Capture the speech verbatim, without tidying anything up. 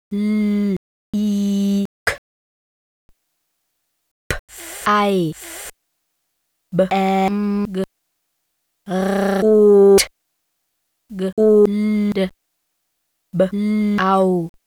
L I K P I B E G R U T G U L D B L A U